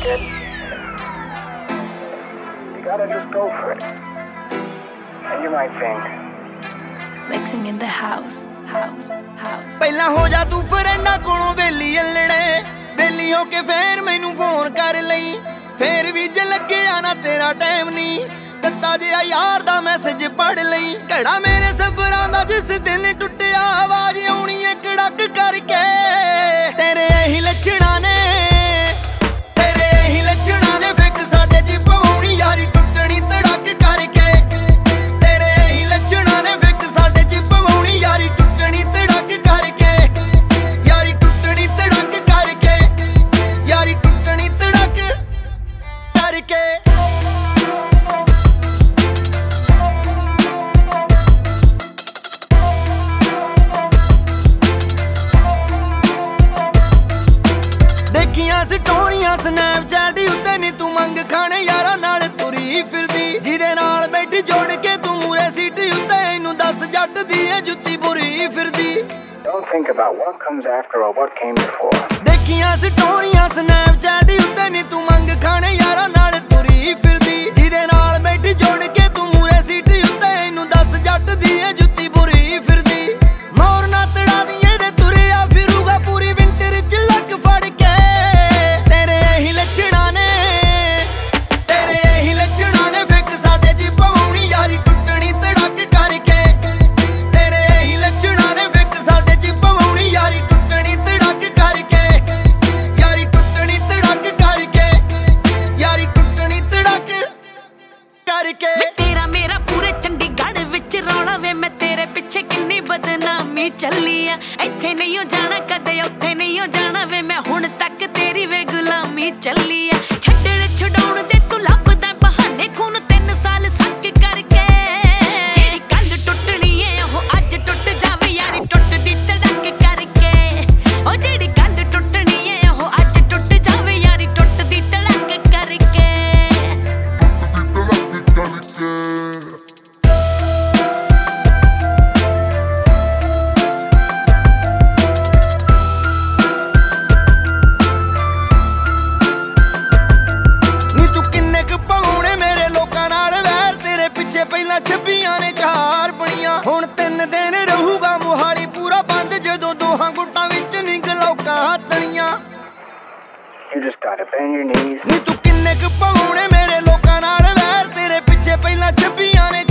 kid. You gotta just go for it. And you might think. Mixing in the house. ਪਹਿਲਾਂ ਹੋ ਜਾ ਤੂੰ ਫਰੈਂਡਾਂ ਕੋਲੋਂ ਵੇਲੀ ਅਲੜੇ ਵੇਲੀ ਹੋ ਕੇ ਫੇਰ ਮੈਨੂੰ ਫੋਨ ਕਰ ਲਈ ਫੇਰ ਵੀ ਜੇ ਲੱਗਿਆ ਨਾ ਤੇਰਾ ਟਾਈਮ ਨਹੀਂ ਦਿੱਤਾ ਜਿਹਾ ਯਾਰ ਦਾ ਮੈਸੇਜ ਪੜ ਲਈ ਘੜਾ ਮੇਰੇ ਸਬਰਾਂ ਦਾ ਜਿਸ ਦਿਨ ਟੁੱਟਿਆ ਆਵਾਜ਼ ਆਉਣੀ ਏ ਕੜਕ ਕਰਕੇ ਤੇਰੇ ਇਹੀ ਲੱਛਣਾਂ ਨੇ ਫਿੱਕ ਸਾਡੇ ਜੀ ਪਵਾਉਣੀ ਯਾਰੀ ਟੁੱਟਣੀ ਧੜਕ ਕਰਕੇ ਤੇਰੇ ਇਹੀ ਲੱਛਣਾਂ ਨੇ ਫਿੱਕ ਸਾਡੇ ਜੀ ਪਵਾਉਣੀ ਯਾਰੀ ਟੁੱਟਣੀ ਧੜਕ ਕਰਕੇ ਯਾਰੀ ਟੁੱਟਣੀ ਧੜਕ ਕਰਕੇ ਯਾਰੀ ਟੁੱਟਣੀ ਧੜਕ ਕਰਕੇ ਦੇਖੀਆਂ ਸਟੋਰੀਆਂ ਸਨੈਪਚੈਟ ਉੱਤੇ ਨੀ ਤੂੰ ਮੰਗ ਖਾਣੇ ਯਾਰਾਂ ਨਾਲ ਤੁਰੀ ਫਿਰਦੀ ਜਿਹਦੇ ਨਾਲ ਬੈਠੀ ਜੋੜ ਕੇ ਤੂੰ ਮੂਰੇ ਸੀਟ ਉੱਤੇ ਇਹਨੂੰ ਦੱਸ ਜੱਟ ਦੀ ਏ ਜੁੱਤੀ ਬੁਰੀ ਫਿਰਦੀ Don't think about what comes after or what came before. ਦੇਖੀਆਂ ਸਟੋਰੀਆਂ ਸਨੈਪਚੈਟ ਉੱਤੇ ਨੀ ਤੂੰ ਮੰਗ ਖਾਣੇ ਯਾਰਾਂ ਨਾਲ ਤੁਰੀ ਫਿਰਦੀ ਜਿਹਦੇ ਨਾਲ ਬੈਠੀ ਜੋੜ ਕੇ ਤੂੰ ਮੂਰੇ ਸੀਟ ਉੱਤੇ ਇਹਨੂੰ ਦੱਸ ਜੱਟ ਦੀ ਏ ਜੁੱਤੀ ਬੁਰੀ ਫਿਰਦੀ ਮੋਰ ਨਾ ਤੜਾ ਦੀ ਇਹਦੇ ਤੁਰਿਆ ਫਿਰੂਗਾ ਪੂਰੀ ਵਿੰਟਰ ਚ ਲੱਕ ਫੜ ਕੇ ਤੇਰੇ ਇਹੀ ਲੱਛਣਾਂ ਨੇ ਫਿੱਕ ਸਾਡੇ ਜੀ ਪਵਾਉਣੀ ਯਾਰੀ ਟੁੱਟਣੀ ਧੜਕ ਕਰਕੇ ਤੇਰੇ ਇਹੀ ਲੱਛਣਾਂ ਨੇ ਫਿੱਕ ਸਾਡੇ ਜੀ ਪਵਾਉਣੀ ਯਾਰੀ ਟੁੱਟਣੀ ਧੜਕ ਕਰਕੇ ਯਾਰੀ ਟੁੱਟਣੀ ਧੜਕ ਕਰਕੇ ਯਾਰੀ ਟੁੱਟਣੀ ਧੜਕ ਕਰਕੇ ਵੇ ਤੇਰਾ ਮੇਰਾ ਪੂਰੇ ਚੰਡੀਗੜ੍ਹ ਵਿੱਚ ਰੌਲਾ ਵੇ ਮੈਂ ਤੇਰੇ ਪਿੱਛੇ ਕਿੰਨੀ ਬਦਨਾਮੀ ਚੱਲੀ ਆ ਇੱਥੇ ਨਹੀਂ ਹੋ ਜਾਣਾ ਕਦੇ ਉੱਥੇ ਨਹੀਂ ਹੋ ਜਾਣਾ ਵੇ ਮੈਂ ਹੁਣ ਤੱਕ ਤੇਰੀ ਵੇ ਗੁਲਾਮੀ ਚੱਲੀ ਆ ਛੱਡਣ ਛਡਾਉਣ ਦੇ ਤੂੰ ਲੱਭਦਾ ਬਹਾਨੇ ਖੂਨ 3 ਸਾਲ ਸੱਕ ਕਰਕੇ ਜਿਹੜੀ ਕੱਲ ਟੁੱਟਣੀ ਏ ਉਹ ਅੱਜ ਟੁੱਟ ਜਾਵੇ ਯਾਰੀ ਟੁੱਟਦੀ ਧੜਕ ਕਰਕੇ ਉਹ ਜਿਹੜੀ ਕੱਲ ਟੁੱਟਣੀ ਏ ਉਹ ਅੱਜ ਟੁੱਟ ਜਾਵੇ ਯਾਰੀ ਟੁੱਟਦੀ ਧੜਕ ਕਰਕੇ ਨੀ ਤੂੰ ਕਿੰਨੇ ਕੁ ਪਾਉਣੇ ਮੇਰੇ ਲੋਕਾਂ ਨਾਲ ਵੈਰ ਤੇਰੇ ਪਿੱਛੇ ਪਹਿਲਾਂ 26 ਨੇ 4 ਬਣੀਆਂ ਹੁਣ 3 ਦਿਨ ਰਹੂਗਾ ਮੁਹਾਲੀ ਪੂਰਾ ਬੰਦ ਜਦੋਂ ਦੋਹਾਂ ਗੁੱਟਾਂ ਵਿੱਚ ਨੀ ਗਲੌਕਾਂ ਹੱਥਣੀਆਂ You just gotta bend your knees. ਨੀ ਤੂੰ ਕਿੰਨੇ ਕੁ ਪਾਉਣੇ ਮੇਰੇ ਲੋਕਾਂ ਨਾਲ ਵੈਰ ਤੇਰੇ ਪਿੱਛੇ ਪਹਿਲਾਂ 26 ਨੇ